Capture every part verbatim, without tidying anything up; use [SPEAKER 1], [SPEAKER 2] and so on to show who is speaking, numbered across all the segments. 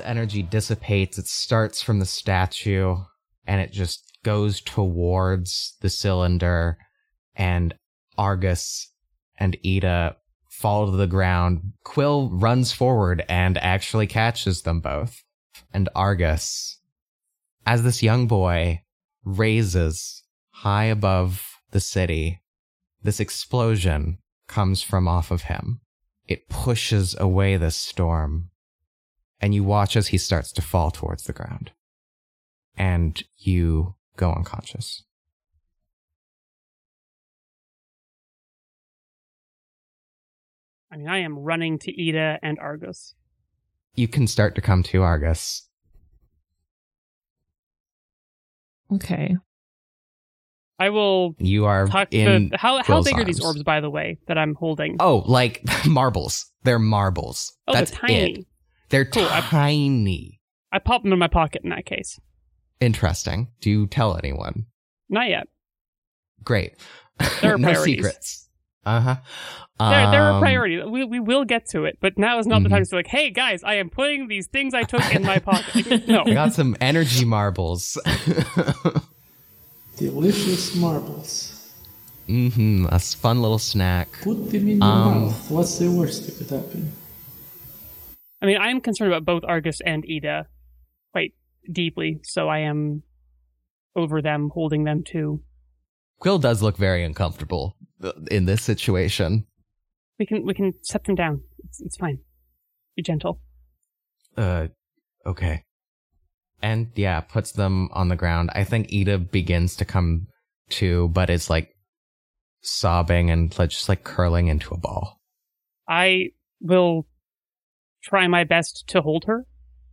[SPEAKER 1] the energy dissipates. It starts from the statue and it just goes towards the cylinder, and Argus and Ida fall to the ground. Quill runs forward and actually catches them both. And Argus, as this young boy raises high above the city, this explosion comes from off of him. It pushes away the storm, and you watch as he starts to fall towards the ground. And you go unconscious.
[SPEAKER 2] I mean, I am running to Ida and Argus.
[SPEAKER 1] You can start to come to, Argus.
[SPEAKER 3] Okay.
[SPEAKER 2] I will.
[SPEAKER 1] You are
[SPEAKER 2] talk
[SPEAKER 1] in
[SPEAKER 2] to, how how
[SPEAKER 1] Quill's
[SPEAKER 2] big are
[SPEAKER 1] arms.
[SPEAKER 2] these orbs, by the way, that I'm holding?
[SPEAKER 1] Oh, like marbles. They're marbles.
[SPEAKER 2] Oh,
[SPEAKER 1] That's
[SPEAKER 2] they're tiny.
[SPEAKER 1] it. They're
[SPEAKER 2] Cool, I-
[SPEAKER 1] tiny.
[SPEAKER 2] I pop them in my pocket in that case.
[SPEAKER 1] Interesting. Do you tell anyone?
[SPEAKER 2] Not yet.
[SPEAKER 1] Great.
[SPEAKER 2] There are
[SPEAKER 1] no
[SPEAKER 2] priorities.
[SPEAKER 1] secrets. Uh-huh.
[SPEAKER 2] There, there are
[SPEAKER 1] Um,
[SPEAKER 2] priorities. We we will get to it, but now is not
[SPEAKER 1] Mhm.
[SPEAKER 2] the time to be like, hey guys, I am putting these things I took in my pocket. No.
[SPEAKER 1] I got some energy marbles.
[SPEAKER 4] Delicious marbles.
[SPEAKER 1] Mm-hmm. A fun little snack.
[SPEAKER 4] Put them in your
[SPEAKER 1] Um,
[SPEAKER 4] mouth. What's the worst that could happen?
[SPEAKER 2] I mean, I am concerned about both Argus and Ida quite deeply, so I am over them, holding them too.
[SPEAKER 1] Quill does look very uncomfortable in this situation.
[SPEAKER 2] We can we can set them down. It's, it's fine. Be gentle.
[SPEAKER 1] Uh, okay. And yeah, puts them on the ground. I think Ida begins to come to, but is like sobbing and like, just like curling into a ball.
[SPEAKER 2] I will try my best to hold her.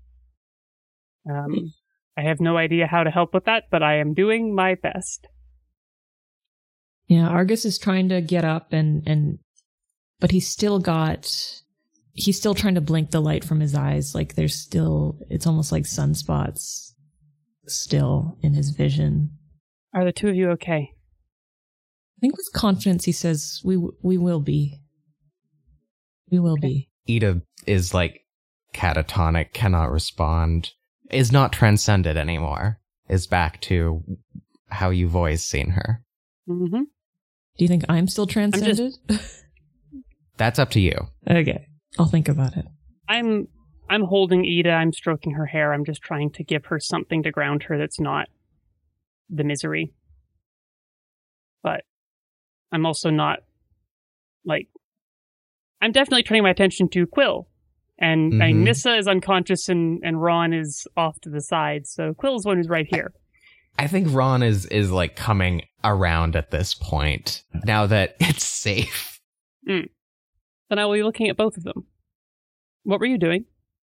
[SPEAKER 2] Um, I have no idea how to help with that, but I am doing my best.
[SPEAKER 3] Yeah, Argus is trying to get up and, and but he's still got he's still trying to blink the light from his eyes. Like there's still it's almost like sunspots still in his vision.
[SPEAKER 2] Are the two of you okay?
[SPEAKER 3] I think with confidence he says we we will be. We will
[SPEAKER 2] Okay.
[SPEAKER 3] be.
[SPEAKER 1] Ida is like catatonic, cannot respond, is not transcended anymore, is back to how you've always seen her.
[SPEAKER 2] Mm-hmm.
[SPEAKER 3] Do you think I'm still transcended?
[SPEAKER 1] That's up to you.
[SPEAKER 3] Okay. I'll think about it.
[SPEAKER 2] I'm I'm holding Ida. I'm stroking her hair. I'm just trying to give her something to ground her that's not the misery. But I'm also not like I'm definitely turning my attention to Quill. And I mean,
[SPEAKER 1] Mhm.
[SPEAKER 2] Nissa is unconscious and, and Ron is off to the side. So Quill's the one who's right here.
[SPEAKER 1] I think Ron is is like coming around at this point now that it's safe.
[SPEAKER 2] Mm. Then I will be looking at both of them. What were you doing?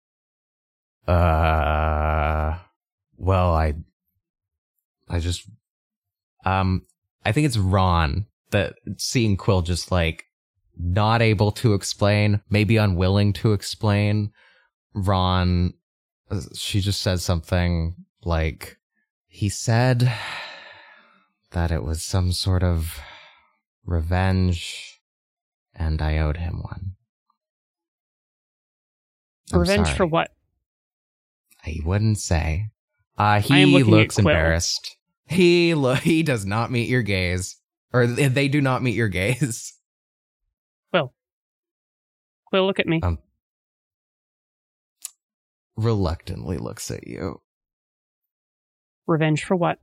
[SPEAKER 1] Uh, well, I, I just, um, I think it's Ron that seeing Quill just like not able to explain, maybe unwilling to explain. Ron, she just says something like, he said that it was some sort of revenge, and I owed him one. I'm
[SPEAKER 2] Revenge
[SPEAKER 1] sorry.
[SPEAKER 2] for what?
[SPEAKER 1] He wouldn't say. Uh,
[SPEAKER 2] I am
[SPEAKER 1] he
[SPEAKER 2] looking
[SPEAKER 1] looks
[SPEAKER 2] at Quill.
[SPEAKER 1] embarrassed. He lo- he does not meet your gaze, or th- they do not meet your gaze.
[SPEAKER 2] Quill. Quill, look at me.
[SPEAKER 1] Um, reluctantly looks at you.
[SPEAKER 2] Revenge for what?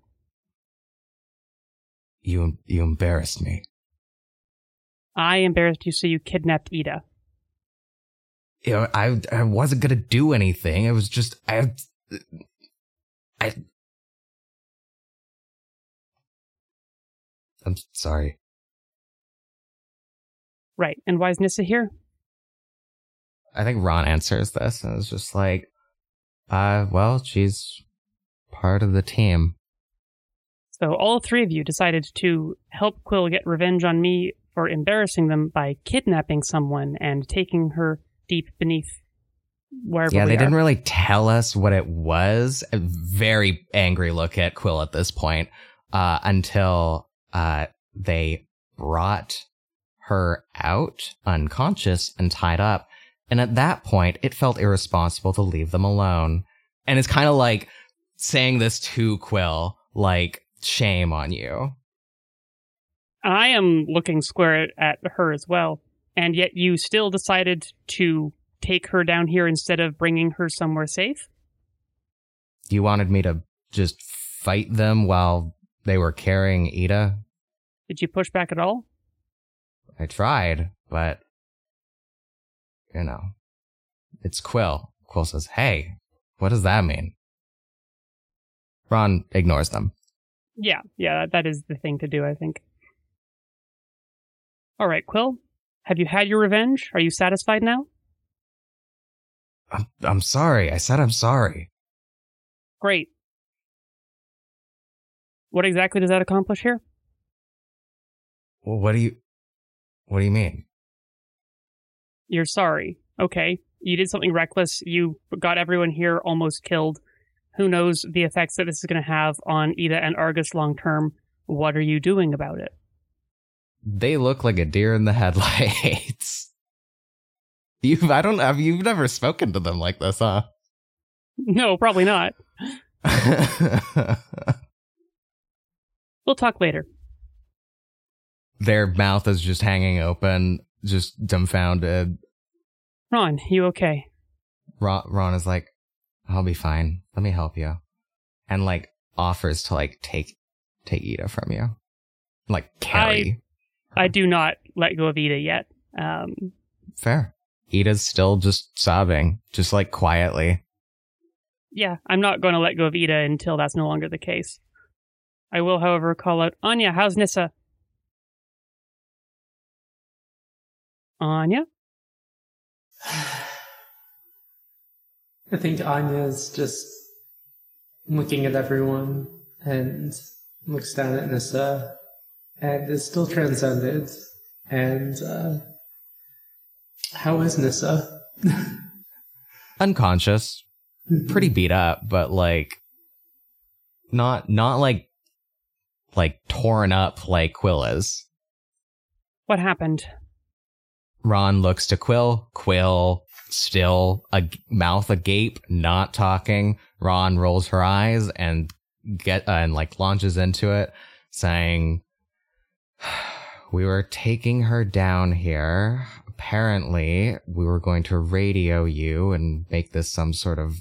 [SPEAKER 1] You you embarrassed me.
[SPEAKER 2] I embarrassed you, so you kidnapped Ida.
[SPEAKER 1] You know, I I wasn't gonna do anything. It was just I I. I'm sorry.
[SPEAKER 2] Right. And why is Nissa here?
[SPEAKER 1] I think Ron answers this and is just like, uh, well, she's part of the team.
[SPEAKER 2] So all three of you decided to help Quill get revenge on me for embarrassing them by kidnapping someone and taking her deep beneath wherever
[SPEAKER 1] Yeah,
[SPEAKER 2] we
[SPEAKER 1] they
[SPEAKER 2] are.
[SPEAKER 1] didn't really tell us what it was. A very angry look at Quill at this point, uh, until uh, they brought her out unconscious and tied up And at that point, it felt irresponsible to leave them alone. And it's kind of like saying this to Quill, like, shame on you.
[SPEAKER 2] I am looking square at her as well. And yet you still decided to take her down here instead of bringing her somewhere safe?
[SPEAKER 1] You wanted me to just fight them while they were carrying Ida?
[SPEAKER 2] Did you push back at all?
[SPEAKER 1] I tried, but, you know, it's Quill. Quill says, hey, what does that mean? Ron ignores them.
[SPEAKER 2] Yeah, yeah, that is the thing to do, I think. All right, Quill, have you had your revenge? Are you satisfied now?
[SPEAKER 1] I'm, I'm sorry. I said I'm sorry.
[SPEAKER 2] Great. What exactly does that accomplish here?
[SPEAKER 1] Well, what do you, what do you mean?
[SPEAKER 2] You're sorry. Okay. You did something reckless. You got everyone here almost killed. Who knows the effects that this is going to have on Ida and Argus long term. What are you doing about it?
[SPEAKER 1] They look like a deer in the headlights. You've, I don't have, you've never spoken to them like this, huh?
[SPEAKER 2] No, probably not. We'll talk later.
[SPEAKER 1] Their mouth is just hanging open, just dumbfounded.
[SPEAKER 2] Ron, you okay?
[SPEAKER 1] Ron, Ron is like, I'll be fine. Let me help you. And like offers to like take, take Ida from you. Like carry.
[SPEAKER 2] I, I do not let go of Ida yet. Um,
[SPEAKER 1] Fair. Ida's still just sobbing, just like quietly.
[SPEAKER 2] Yeah, I'm not going to let go of Ida until that's no longer the case. I will, however, call out, Anya, how's Nissa? Anya?
[SPEAKER 4] I think Anya's just looking at everyone and looks down at Nissa and is still transcended. And, uh, how is Nissa?
[SPEAKER 1] Unconscious. Pretty beat up, but like, not, not like, like torn up like Quill is.
[SPEAKER 2] What happened?
[SPEAKER 1] Ron looks to Quill. Quill still a mouth agape, not talking. Ron rolls her eyes and get uh, and like launches into it, saying, "We were taking her down here. Apparently, we were going to radio you and make this some sort of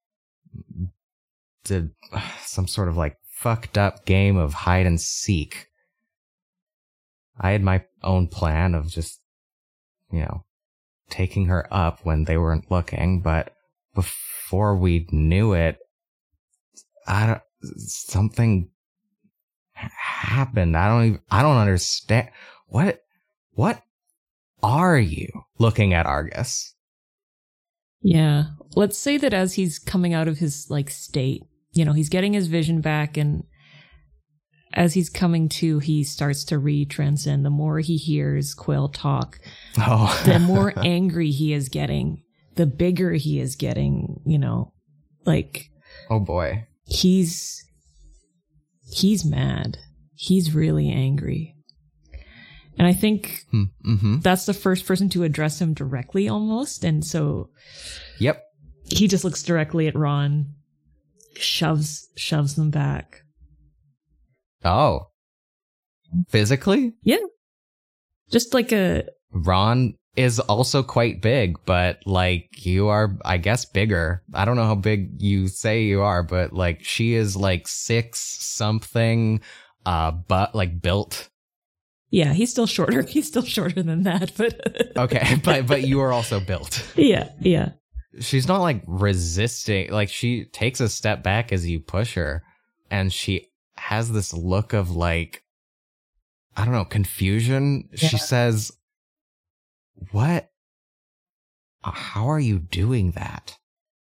[SPEAKER 1] did some sort of like fucked up game of hide and seek. I had my own plan of just, you know, taking her up when they weren't looking, but before we knew it, I don't, something happened. I don't even, I don't understand. What, what are you looking at, Argus?
[SPEAKER 3] Yeah. Let's say that as he's coming out of his like state, you know, he's getting his vision back, and as he's coming to, he starts to re-transcend. The more he hears Quill talk, oh. the more angry he is getting, the bigger he is getting, you know, like,
[SPEAKER 1] oh boy,
[SPEAKER 3] he's, he's mad. He's really angry. And I think mm-hmm. that's the first person to address him directly almost. And so,
[SPEAKER 1] yep,
[SPEAKER 3] he just looks directly at Ron, shoves, shoves them back.
[SPEAKER 1] Oh, physically?
[SPEAKER 3] Yeah. Just like a...
[SPEAKER 1] Ron is also quite big, but like you are, I guess, bigger. I don't know how big you say you are, but like she is like six something, uh, but like built.
[SPEAKER 3] Yeah, he's still shorter. He's still shorter than that, but...
[SPEAKER 1] Okay, but but you are also built.
[SPEAKER 3] Yeah, yeah.
[SPEAKER 1] She's not like resisting. Like she takes a step back as you push her, and she has this look of like, I don't know, confusion. Yeah. She says, what? How are you doing that?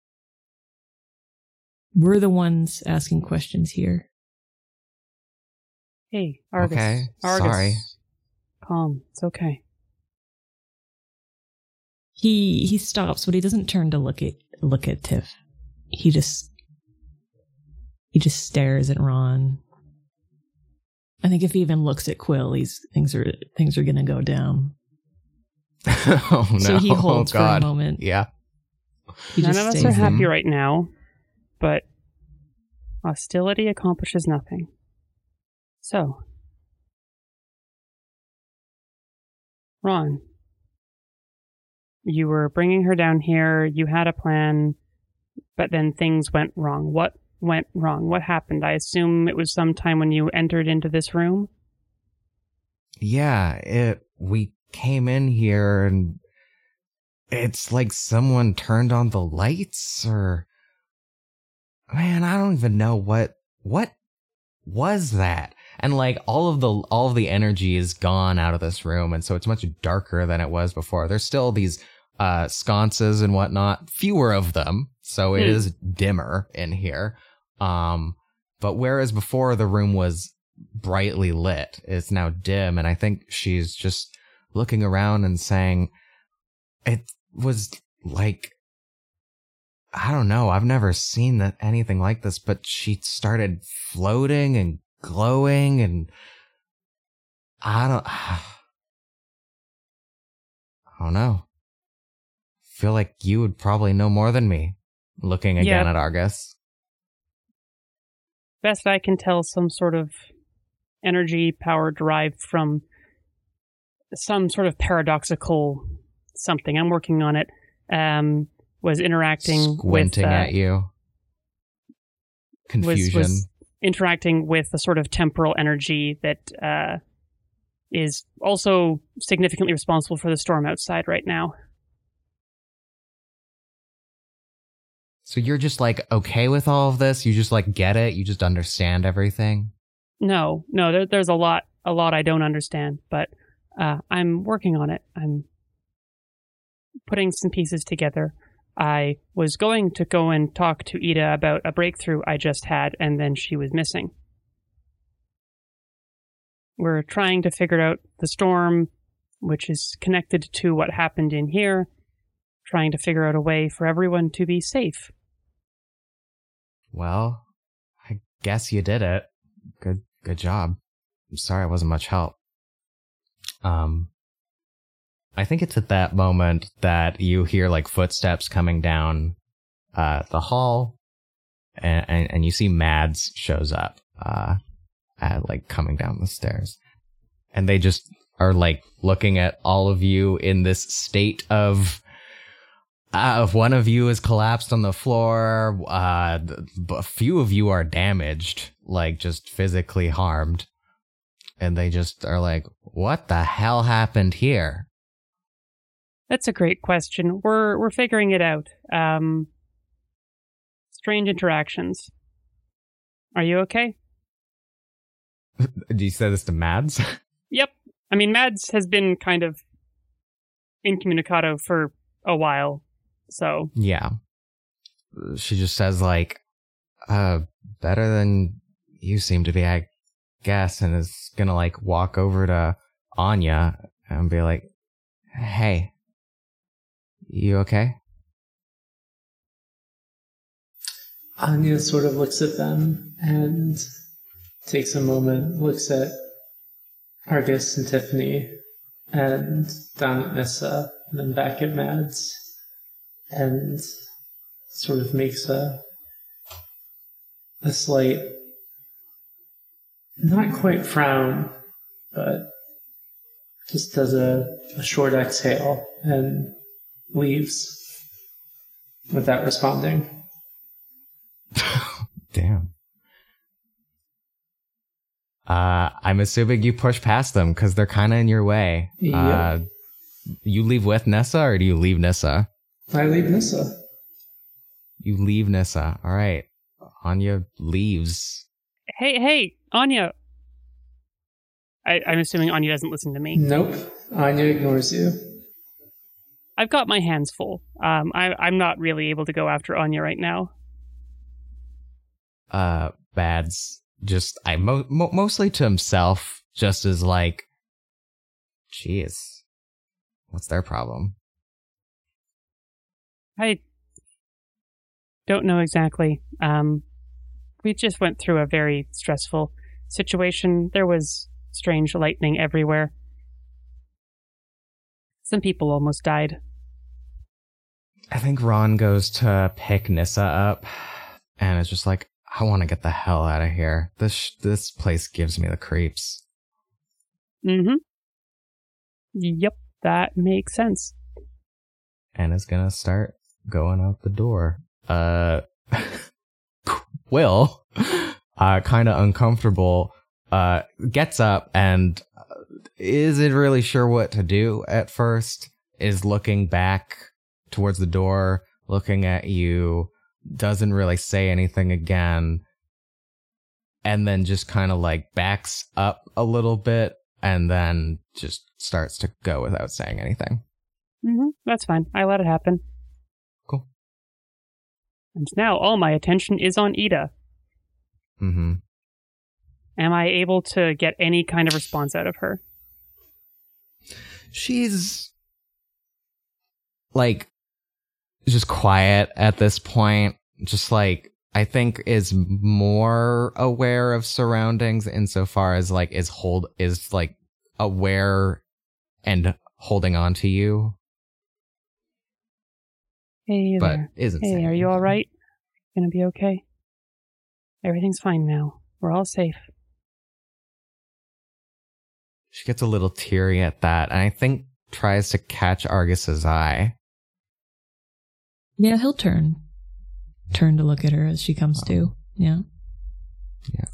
[SPEAKER 3] We're the ones asking questions here.
[SPEAKER 2] Hey, Argus.
[SPEAKER 1] Okay,
[SPEAKER 2] Argus.
[SPEAKER 1] sorry.
[SPEAKER 2] Calm. It's okay.
[SPEAKER 3] He he stops, but he doesn't turn to look at look at Tiff. He just he just stares at Ron. I think if he even looks at Quill, he's things are things are gonna go down.
[SPEAKER 1] Oh no!
[SPEAKER 3] So he holds
[SPEAKER 1] oh,
[SPEAKER 3] for a
[SPEAKER 1] God.
[SPEAKER 3] moment.
[SPEAKER 1] Yeah.
[SPEAKER 3] He
[SPEAKER 2] None
[SPEAKER 3] just
[SPEAKER 2] of us
[SPEAKER 3] stays
[SPEAKER 2] are
[SPEAKER 3] there.
[SPEAKER 2] happy right now, but hostility accomplishes nothing. So, Ron, you were bringing her down here, you had a plan, but then things went wrong. What went wrong? What happened? I assume it was sometime when you entered into this room?
[SPEAKER 1] Yeah, it. We came in here and it's like someone turned on the lights, or man, I don't even know what what was that. And like all of the all of the energy is gone out of this room, and so it's much darker than it was before. There's still these uh sconces and whatnot, fewer of them, so it
[SPEAKER 2] Hmm.
[SPEAKER 1] is dimmer in here. Um, but whereas before the room was brightly lit, it's now dim, and I think she's just looking around and saying, "It was like, I don't know, I've never seen that anything like this," but she started floating and glowing, and I don't, I don't know. Feel like you would probably know more than me. Looking again
[SPEAKER 2] Yeah.
[SPEAKER 1] at Argus.
[SPEAKER 2] Best I can tell, some sort of energy power derived from some sort of paradoxical something. I'm working on it. Um, was interacting
[SPEAKER 1] Squinting
[SPEAKER 2] with, uh,
[SPEAKER 1] at you. Confusion.
[SPEAKER 2] Was, was interacting with a sort of temporal energy that uh, is also significantly responsible for the storm outside right now.
[SPEAKER 1] So you're just like okay with all of this? You just like get it? You just understand everything?
[SPEAKER 2] No, no, there, there's a lot, a lot I don't understand, but uh, I'm working on it. I'm putting some pieces together. I was going to go and talk to Ida about a breakthrough I just had, and then she was missing. We're trying to figure out the storm, which is connected to what happened in here, trying to figure out a way for everyone to be safe.
[SPEAKER 1] Well, I guess you did it. Good good job. I'm sorry I wasn't much help. Um I think it's at that moment that you hear like footsteps coming down uh the hall, and and, and you see Mads shows up uh at, like coming down the stairs. And they just are like looking at all of you in this state of Uh, if one of you is collapsed on the floor, uh, a few of you are damaged, like just physically harmed. And they just are like, what the hell happened here?
[SPEAKER 2] That's a great question. We're we're figuring it out. Um, strange interactions. Are you okay?
[SPEAKER 1] Do you say this to Mads?
[SPEAKER 2] Yep. I mean, Mads has been kind of incommunicado for a while, so...
[SPEAKER 1] Yeah. She just says like, uh, better than you seem to be, I guess, and is gonna like walk over to Anya and be like, hey, you okay?
[SPEAKER 4] Anya sort of looks at them and takes a moment, looks at Argus and Tiffany, and down at Nissa, and then back at Mads, and sort of makes a a slight, not quite frown, but just does a, a short exhale and leaves without responding.
[SPEAKER 1] Damn. Uh, I'm assuming you push past them because they're kind of in your way.
[SPEAKER 4] Yep.
[SPEAKER 1] Uh, you leave with Nissa, or do you leave Nissa?
[SPEAKER 4] I leave Nissa.
[SPEAKER 1] You leave Nissa. All right. Anya leaves.
[SPEAKER 2] Hey, hey, Anya! I, I'm assuming Anya doesn't listen to me.
[SPEAKER 4] Nope. Anya ignores you.
[SPEAKER 2] I've got my hands full. Um, I, I'm not really able to go after Anya right now.
[SPEAKER 1] Uh, Bads just, I mo- mo- mostly to himself, just as like, jeez, what's their problem?
[SPEAKER 2] I don't know exactly. Um, we just went through a very stressful situation. There was strange lightning everywhere. It's Some people almost died.
[SPEAKER 1] I think Ron goes to pick Nissa up, and it's just like, I want to get the hell out of here. This this place gives me the creeps.
[SPEAKER 2] Mm-hmm. Yep, that makes sense.
[SPEAKER 1] And is gonna start going out the door. Uh, Will, uh, kind of uncomfortable, uh, gets up and isn't really sure what to do at first, is looking back towards the door, looking at you, doesn't really say anything again, and then just kind of like backs up a little bit and then just starts to go without saying anything.
[SPEAKER 2] Mm-hmm. That's fine. I let it happen.
[SPEAKER 1] Cool.
[SPEAKER 2] And now all my attention is on Ida.
[SPEAKER 1] Mm-hmm.
[SPEAKER 2] Am I able to get any kind of response out of her?
[SPEAKER 1] She's like just quiet at this point. Just like, I think is more aware of surroundings insofar as like is hold is like aware and holding on to you.
[SPEAKER 2] Hey
[SPEAKER 1] but
[SPEAKER 2] there.
[SPEAKER 1] Isn't
[SPEAKER 2] hey,
[SPEAKER 1] saying
[SPEAKER 2] are you all
[SPEAKER 1] anything.
[SPEAKER 2] right? Gonna be okay? Everything's fine now. We're all safe.
[SPEAKER 1] She gets a little teary at that, and I think tries to catch Argus's eye.
[SPEAKER 3] Yeah, he'll turn. Turn to look at her as she comes
[SPEAKER 1] Oh.
[SPEAKER 3] to. Yeah.
[SPEAKER 1] Yeah.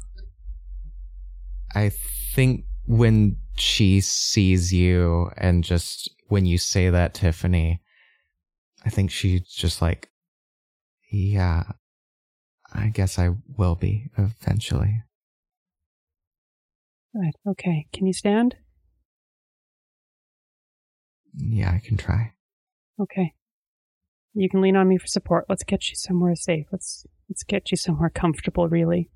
[SPEAKER 1] I think when she sees you and just when you say that, Tiffany, I think she's just like, yeah, I guess I will be eventually.
[SPEAKER 2] Good. Okay. Can you stand?
[SPEAKER 1] Yeah, I can try.
[SPEAKER 2] Okay. You can lean on me for support. Let's get you somewhere safe. Let's let's get you somewhere comfortable, really.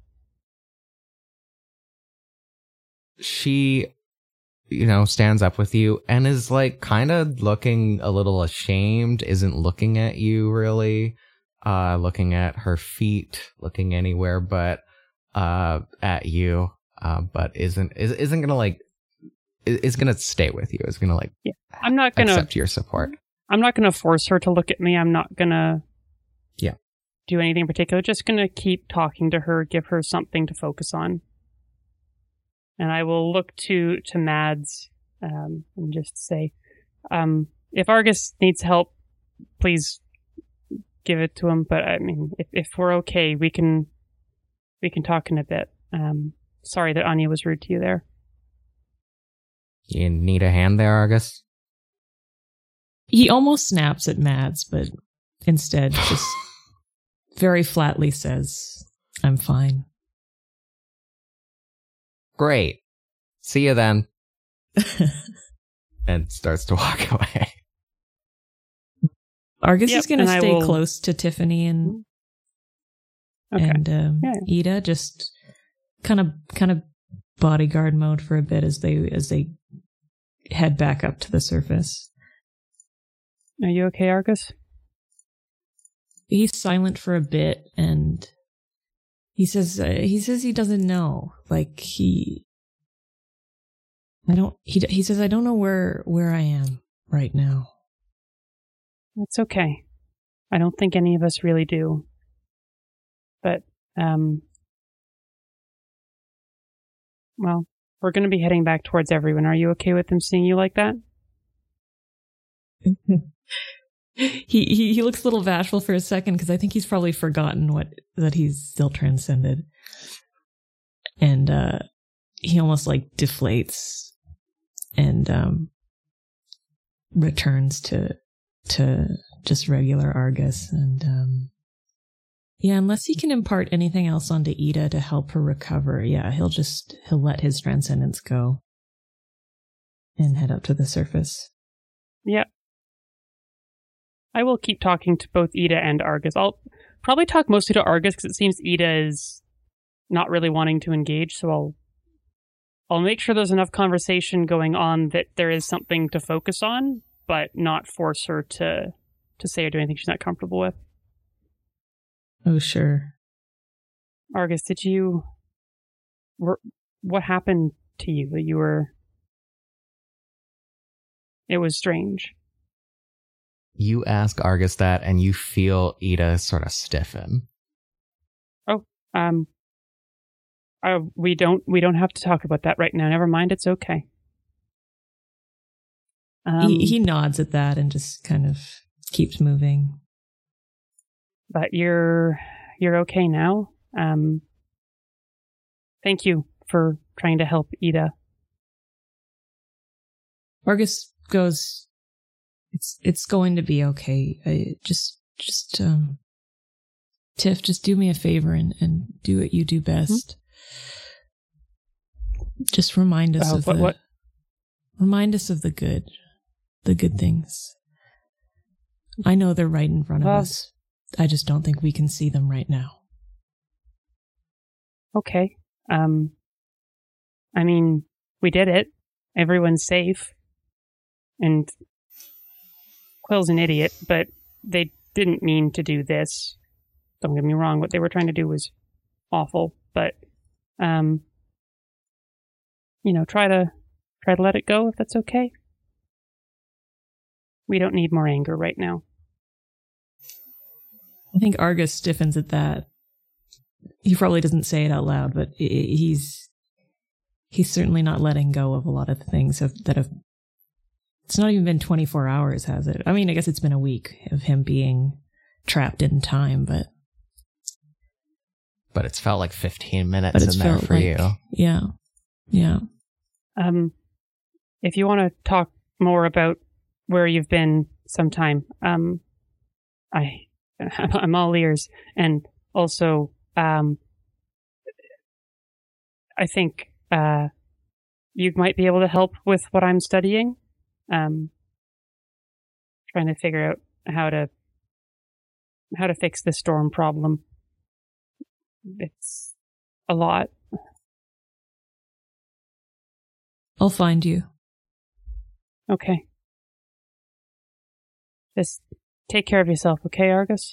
[SPEAKER 1] She, you know, stands up with you and is like kind of looking a little ashamed, isn't looking at you really, uh, looking at her feet, looking anywhere but uh, at you, uh, but isn't is, isn't gonna like is, is gonna stay with you. Is gonna like
[SPEAKER 2] Yeah. I'm not gonna
[SPEAKER 1] accept your support.
[SPEAKER 2] I'm not gonna force her to look at me. I'm not gonna
[SPEAKER 1] Yeah.
[SPEAKER 2] do anything in particular. Just gonna keep talking to her, give her something to focus on. And I will look to to Mads um, and just say, um, if Argus needs help, please give it to him. But I mean, if if we're okay, we can we can talk in a bit. Um, sorry that Anya was rude to you there.
[SPEAKER 1] You need a hand there, Argus?
[SPEAKER 3] He almost snaps at Mads, but instead just very flatly says, I'm fine.
[SPEAKER 1] Great. See you then. And starts to walk away.
[SPEAKER 3] Argus
[SPEAKER 2] Yep,
[SPEAKER 3] is going to
[SPEAKER 2] and I
[SPEAKER 3] stay
[SPEAKER 2] will-
[SPEAKER 3] close to Tiffany and
[SPEAKER 2] Okay.
[SPEAKER 3] and um,
[SPEAKER 2] Yeah.
[SPEAKER 3] Ida, just kind of kind of bodyguard mode for a bit as they as they head back up to the surface.
[SPEAKER 2] Are you okay, Argus?
[SPEAKER 3] He's silent for a bit, and he says uh, he says he doesn't know. Like he, I don't. He he says I don't know where where I am right now.
[SPEAKER 2] That's okay. I don't think any of us really do. But, um, well, we're going to be heading back towards everyone. Are you okay with them seeing you like that?
[SPEAKER 3] he, he he looks a little bashful for a second because I think he's probably forgotten what that he's still transcended, and uh, he almost like deflates and um, returns to to just regular Argus. And um, yeah, unless he can impart anything else onto Ida to help her recover, yeah, he'll just he'll let his transcendence go and head up to the surface.
[SPEAKER 2] Yep. I will keep talking to both Ida and Argus. I'll probably talk mostly to Argus because it seems Ida is not really wanting to engage, so I'll I'll make sure there's enough conversation going on that there is something to focus on, but not force her to to say or do anything she's not comfortable with.
[SPEAKER 3] Oh, sure.
[SPEAKER 2] Argus, did you... Were, what happened to you? That you were... It was strange.
[SPEAKER 1] You ask Argus that, and you feel Ida sort of stiffen.
[SPEAKER 2] Oh, um, uh, we don't we don't have to talk about that right now. Never mind, it's okay. Um,
[SPEAKER 3] he, he nods at that and just kind of keeps moving.
[SPEAKER 2] But you're you're okay now. Um, thank you for trying to help Ida.
[SPEAKER 3] Argus goes, it's it's going to be okay. I, just just um, Tiff, just do me a favor and, and do what you do best. Mm-hmm. Just remind us
[SPEAKER 2] uh,
[SPEAKER 3] of
[SPEAKER 2] what,
[SPEAKER 3] the
[SPEAKER 2] what?
[SPEAKER 3] remind us of the good, the good things. I know they're right in front of
[SPEAKER 2] well,
[SPEAKER 3] us. I just don't think we can see them right now.
[SPEAKER 2] Okay. Um. I mean, we did it. Everyone's safe. And Quill's an idiot, but they didn't mean to do this. Don't get me wrong, what they were trying to do was awful, but um you know, try to try to let it go if that's okay. We don't need more anger right now.
[SPEAKER 3] I think Argus stiffens at that. He probably doesn't say it out loud, but he's he's certainly not letting go of a lot of things that have. It's not even been twenty-four hours, has it? I mean, I guess it's been a week of him being trapped in time, but...
[SPEAKER 1] But it's felt like fifteen minutes in there for
[SPEAKER 3] like,
[SPEAKER 1] you.
[SPEAKER 3] Yeah. Yeah.
[SPEAKER 2] Um, if you want to talk more about where you've been sometime, um, I, I'm all ears. And also, um, I think uh, you might be able to help with what I'm studying. Um, trying to figure out how to how to fix the storm problem. It's a lot.
[SPEAKER 3] I'll find you.
[SPEAKER 2] Okay. Just take care of yourself, okay, Argus?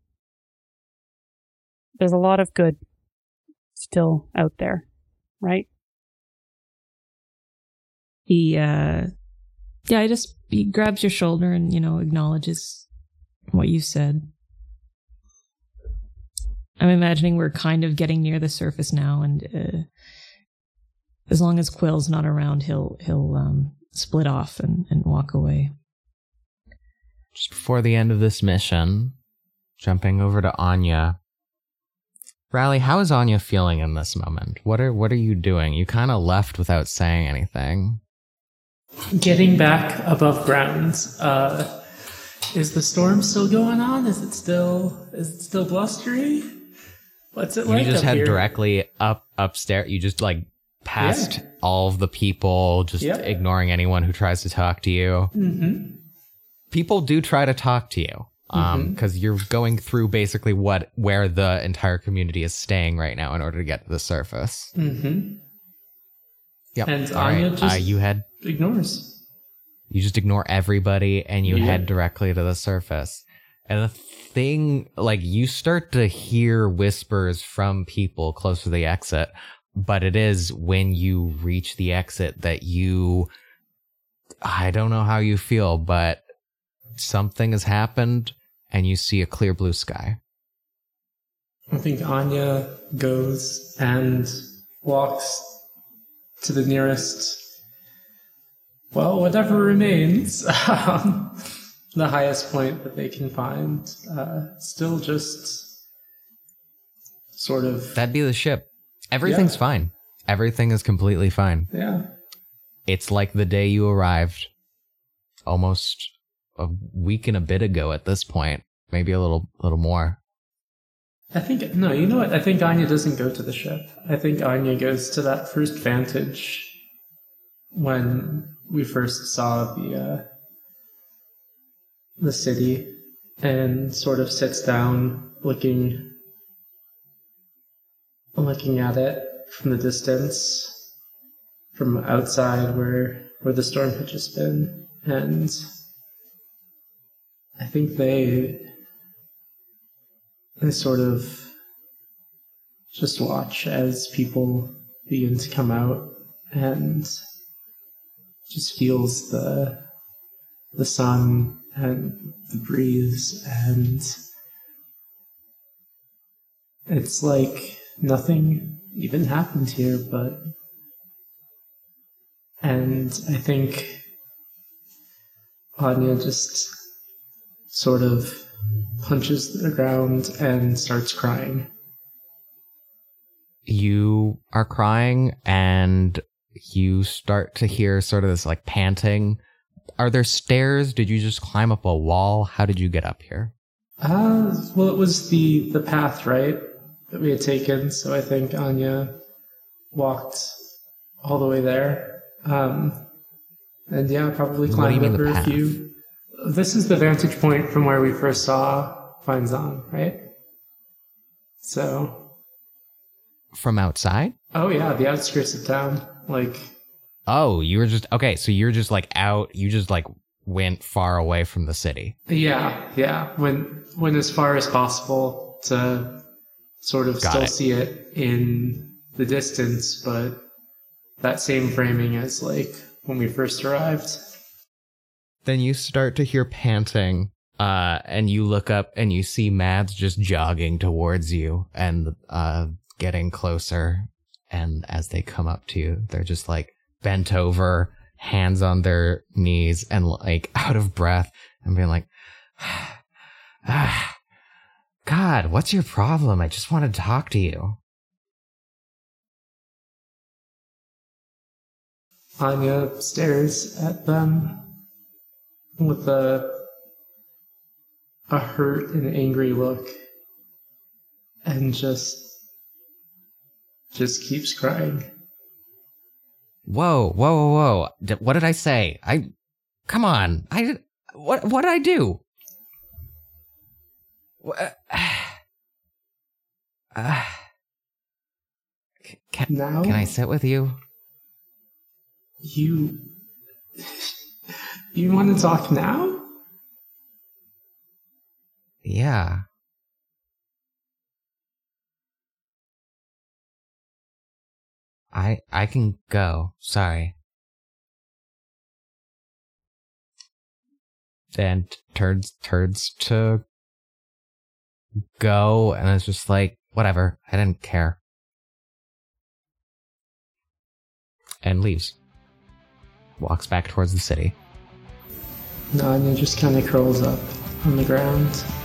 [SPEAKER 2] There's a lot of good still out there, right?
[SPEAKER 3] He, uh... Yeah, I just, he grabs your shoulder and, you know, acknowledges what you said. I'm imagining we're kind of getting near the surface now, and uh, as long as Quill's not around, he'll he'll um, split off and, and walk away.
[SPEAKER 1] Just before the end of this mission, jumping over to Anya. Rally, how is Anya feeling in this moment? What are what are you doing? You kind of left without saying anything.
[SPEAKER 4] Getting back above ground, uh, is the storm still going on? Is it still is it still blustery? What's it like?
[SPEAKER 1] You just
[SPEAKER 4] up
[SPEAKER 1] head
[SPEAKER 4] here?
[SPEAKER 1] directly up upstairs. You just like past
[SPEAKER 4] Yeah.
[SPEAKER 1] all of the people, just
[SPEAKER 4] Yep.
[SPEAKER 1] ignoring anyone who tries to talk to you.
[SPEAKER 4] Mm-hmm.
[SPEAKER 1] People do try to talk to you, um, because you're going through basically what where the entire community is staying right now in order to get to the surface.
[SPEAKER 4] Mm-hmm.
[SPEAKER 1] Yep.
[SPEAKER 4] And
[SPEAKER 1] All
[SPEAKER 4] Anya
[SPEAKER 1] right.
[SPEAKER 4] just
[SPEAKER 1] uh, you head.
[SPEAKER 4] ignores.
[SPEAKER 1] You just ignore everybody and you
[SPEAKER 4] Yeah.
[SPEAKER 1] head directly to the surface. And the thing, like, you start to hear whispers from people close to the exit, but it is when you reach the exit that you, I don't know how you feel, but something has happened and you see a clear blue sky.
[SPEAKER 4] I think Anya goes and walks to the nearest, well, whatever remains, um, the highest point that they can find. Uh, still just sort of...
[SPEAKER 1] That'd be the ship. Everything's
[SPEAKER 4] Yeah.
[SPEAKER 1] fine. Everything is completely fine.
[SPEAKER 4] Yeah.
[SPEAKER 1] It's like the day you arrived, almost a week and a bit ago at this point, maybe a little, little more.
[SPEAKER 4] I think, no, you know what? I think Anya doesn't go to the ship. I think Anya goes to that first vantage when we first saw the, uh, the city and sort of sits down looking, looking at it from the distance, from outside where, where the storm had just been. And I think they, they sort of just watch as people begin to come out and just feels the the sun and the breeze, and it's like nothing even happened here, but... And I think Anya just sort of punches the ground and starts crying.
[SPEAKER 1] You are crying, and you start to hear sort of this like panting. Are there stairs? Did you just climb up a wall? How did you get up here?
[SPEAKER 4] Uh, well, it was the, the path, right, that we had taken. So I think Anya walked all the way there. Um, and yeah, probably climbed over a few. This is the vantage point from where we first saw Fanzan, right? So.
[SPEAKER 1] From outside?
[SPEAKER 4] Oh yeah, the outskirts of town. Like.
[SPEAKER 1] Oh, you were just, okay, so you're just like out, you just like went far away from the city.
[SPEAKER 4] Yeah, yeah. Went, went as far as possible to sort of
[SPEAKER 1] Got
[SPEAKER 4] still
[SPEAKER 1] it.
[SPEAKER 4] see it in the distance, but that same framing as like when we first arrived.
[SPEAKER 1] Then you start to hear panting, uh, and you look up and you see Mads just jogging towards you and uh, getting closer. And as they come up to you, they're just like bent over, hands on their knees, and like out of breath, and being like, ah, God, what's your problem? I just want to talk to you.
[SPEAKER 4] Anya stares at them with a a hurt and angry look, and just just keeps crying.
[SPEAKER 1] Whoa, whoa, whoa, whoa! D- what did I say? I, come on! I did. What? What did I do? What, uh, can,
[SPEAKER 4] Now?
[SPEAKER 1] Can I sit with you?
[SPEAKER 4] You you want to talk now?
[SPEAKER 1] Yeah. I I can go. Sorry. Then t- turns turns to go, and it's just like, whatever. I didn't care. And leaves. Walks back towards the city.
[SPEAKER 4] Anya just kind of curls up on the ground